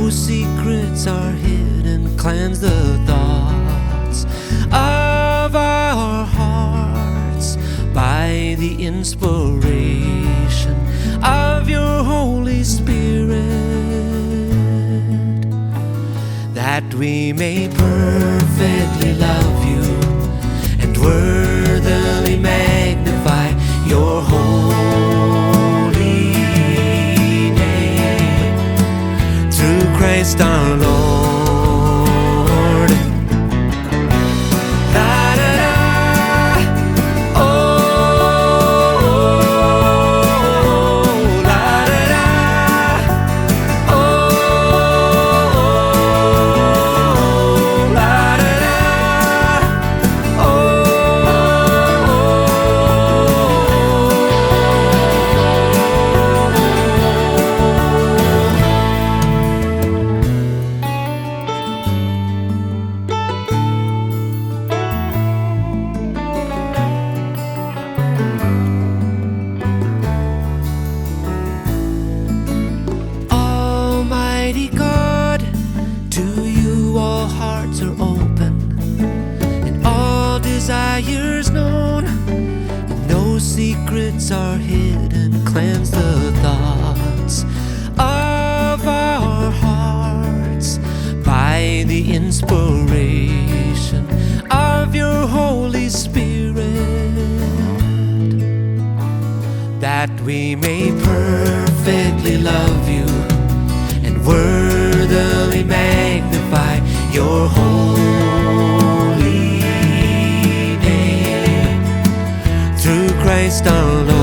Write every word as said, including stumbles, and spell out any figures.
no secrets are hidden. Cleanse the thoughts of our hearts by the inspiration of your Holy Spirit, that we may perfectly love you and worthily magnify your holy name, through Christ our Lord. Almighty God, to you all hearts are open and all desires known, and no secrets are hidden. Cleanse the thoughts of our hearts by the inspiration of your Holy Spirit, that we may perfectly love you and worthily magnify your holy name, through Christ our Lord.